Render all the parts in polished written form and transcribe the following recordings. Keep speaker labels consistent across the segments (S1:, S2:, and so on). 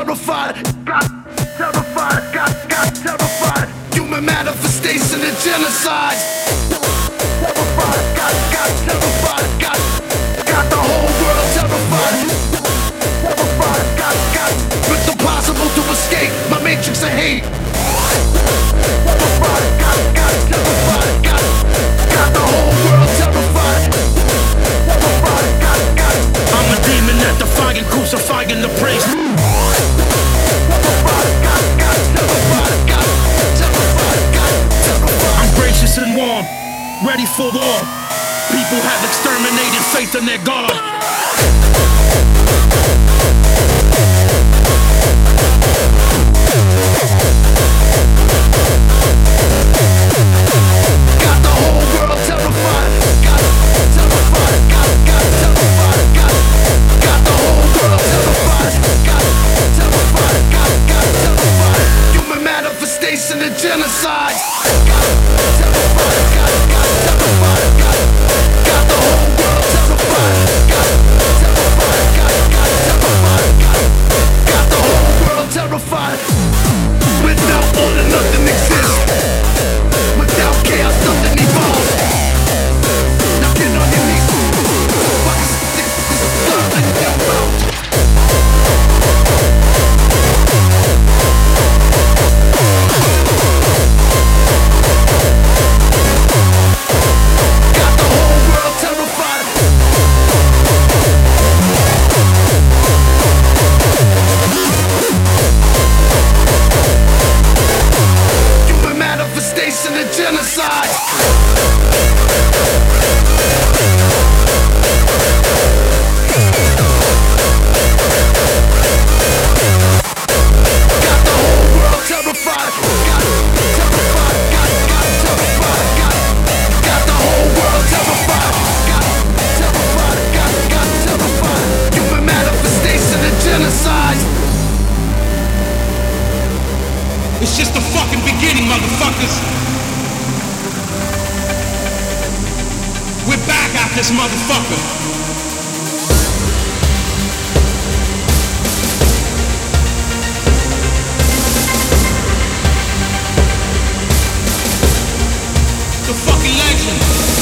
S1: terrified. Got terrified, got terrified. Human manifestation of genocide. Terrified, got terrified, got the whole world terrified. Terrified, got it's impossible to escape my matrix of hate. Terrified, got terrified, got the whole world terrified. Terrified, got
S2: I'm a demon that defying, crucifying the priest. I'm gracious and warm, ready for war. People have exterminated faith in their God.
S1: Got the whole world terrified. Got terrified. Got terrified. Got the whole world terrified. Got terrified. Got terrified. Human manifestation of genocide. Got terrified. Got terrified. Got the whole world terrified. Got terrified. Got terrified. Got the whole world terrified. Without order, nothing exists. Without chaos, nothing evolves. Now get on your knees. Fuck this love and death out. Got the whole world terrified. Human manifestation of genocide. Got the whole world terrified. Got terrified. Got terrified. Got the whole world terrified. Got terrified. Got terrified. Human manifestation of genocide.
S2: It's just the fucking beginning, motherfuckers. We're back at this motherfucker. The fucking legend.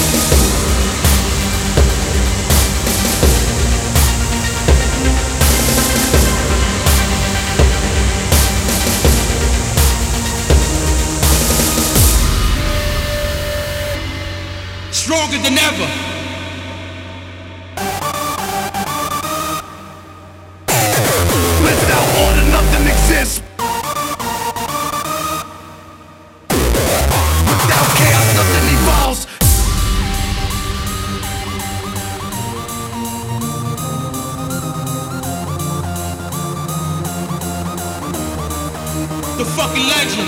S2: Stronger than ever.
S1: Without order, nothing exists. Without chaos, nothing evolves.
S2: The fucking legend.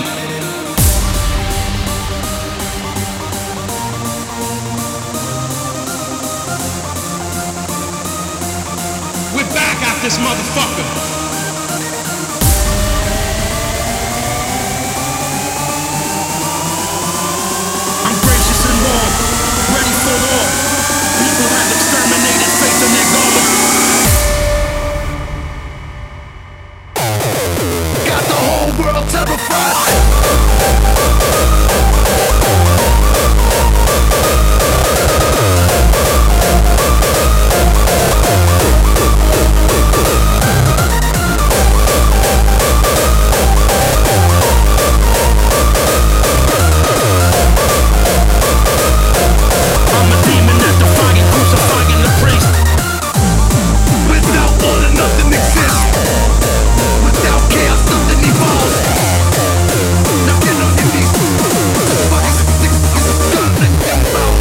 S2: We're back at this motherfucker. I'm gracious and warm, ready for war. People have exterminated faith in their God.
S1: Got the whole world terrified.
S2: I'm a demon that defying, crucifying the priest.
S1: Without order, nothing exists. Without chaos, nothing evolves. Now get on your knees. Fuck this love and death out.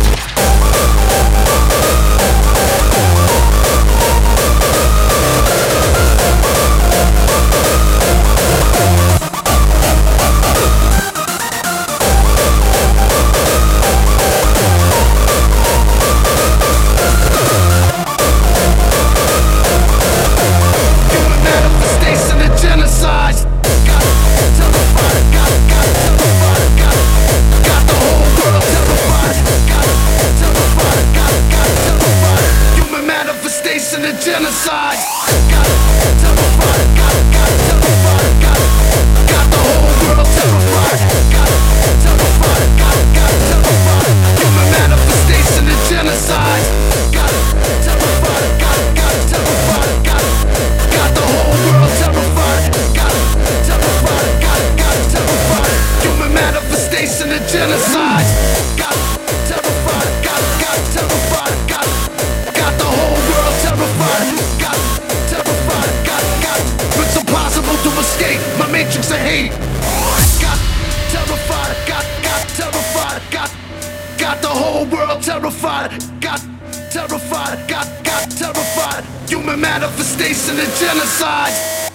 S1: Human manifestation of genocide. Got terrified. Got terrified. Got the whole world terrified. Got terrified. Got terrified. Human manifestation of genocide. Got terrified. Got terrified. terrified. Got the whole world terrified. Got terrified. Got terrified. Human manifestation of genocide. Got terrified. Got terrified. Got the whole world terrified. Got terrified. Got terrified. Human manifestation of genocide. Got terrified. Got terrified. Got the whole world terrified. Got terrified. Got it's impossible to escape my matrix of hate. Got terrified. Got terrified. Got the whole world terrified. Got terrified. Got terrified. Human manifestation of genocide.